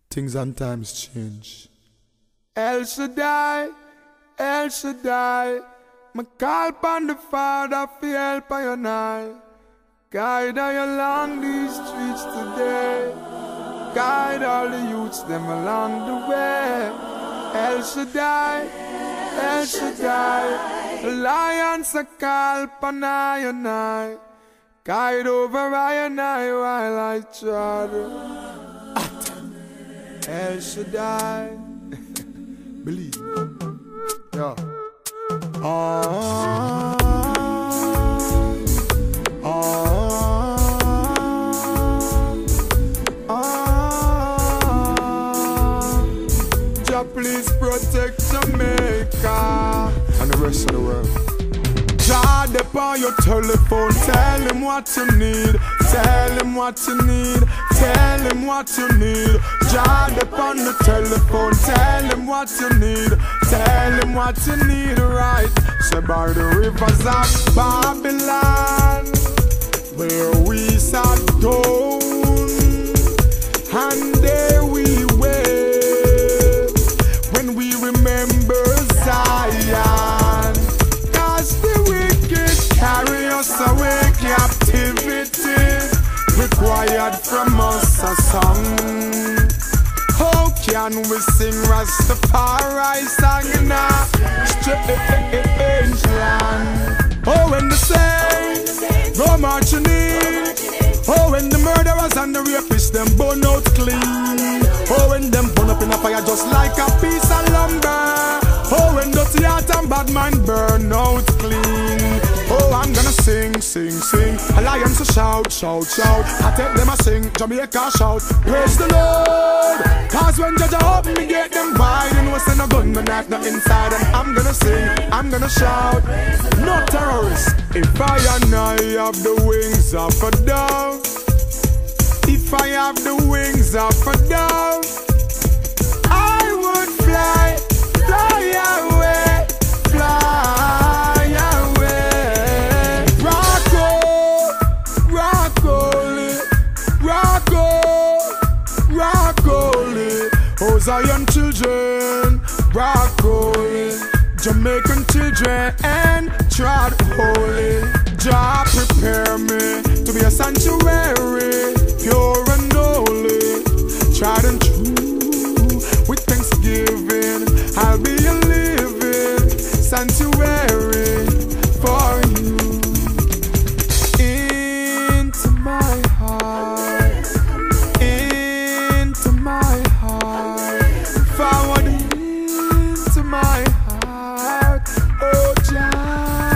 Things and times change. El Shaddai, El Shaddai, my call upon the Father for help I and I. Guide I along these streets today. Guide all the youths them along the way. El Shaddai, El Shaddai, Alliance I call upon I and I. Guide over I and I while I trod. El Shaddai. Believe. Yeah. Jah please protect Jamaica and the rest of the world. Jah dep on your telephone, tell him what you need, tell him what you need, tell him what you need. Jah dep on the telephone, tell him what you need, tell him what you need, right? Say by the rivers of Babylon, where we sat down, and there we wait, when we remember Zion. Cause the wicked carry us away, captivity required from us a song. How can we sing Rastafari song in a strange land? Oh, when the saints go marching in, oh, when the murderers and the rapists them burn out clean, oh, when them burn up in a fire just like a piece of lumber, oh, when dirty heart and bad mind burn out clean. Oh, I'm gonna sing, sing, sing. Alliance a shout, shout, shout. I take them a sing, Jamaica shout. Praise the Lord. Cause when Judge open me get them wide, and we send a gun, no knife, no inside. And I'm gonna sing, I'm gonna shout. No terrorists. If I and I have the wings of a dove, if I have the wings of a dove, I would fly, fly away, fly away. Rock on, rock only, rock on, rock only. Oh, Zion children, rock only. Jamaican children and trod holy. Jah prepare me to be a sanctuary, pure and holy, tried and true. With thanksgiving, I'll be a living sanctuary for you. Into my heart, into my heart, forward into my heart, oh Jah.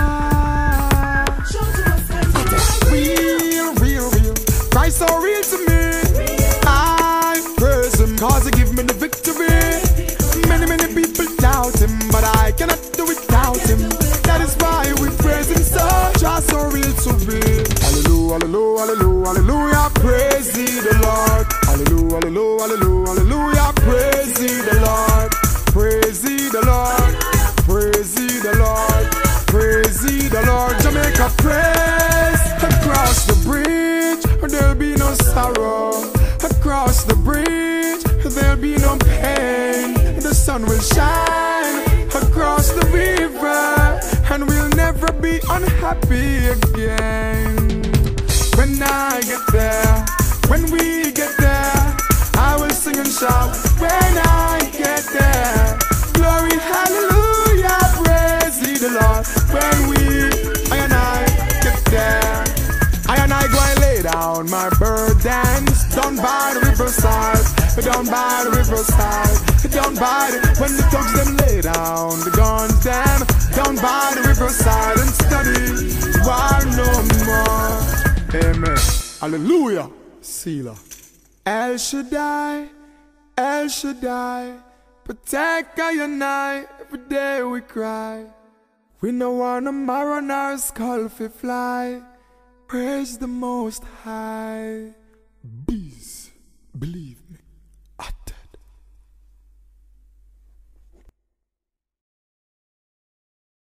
Real, real, real, Christ so real to me. I praise him cause he give me the victory. Many, many people doubt him, but I cannot do without him. That is why we praise him so. Just so real to me. Hallelujah, hallelujah, hallelujah, hallelujah. Praise ye the Lord. Hallelujah, hallelujah, hallelujah, hallelujah. Praise ye the Lord. Praise ye the Lord. Praise ye the Lord. Praise ye the Lord. Jamaica praise. Across the bridge, there'll be no sorrow. Across the bridge, there'll be no pain. The sun will shine across the river, and we'll never be unhappy again. When I get there, when we get there, I will sing and shout. When I get there, glory, hallelujah, praise ye the Lord. When I and I get there, I and I go and lay down my burdens down by the riverside, down by the riverside, down by the, when the thugs them lay down the guns them down by the riverside and study war no more. Amen. Hallelujah. Selah. El Shaddai, El Shaddai, protect I and I, every day we cry. We no want a marrow nor skull fi fly. Praise the Most High. Bees, believe.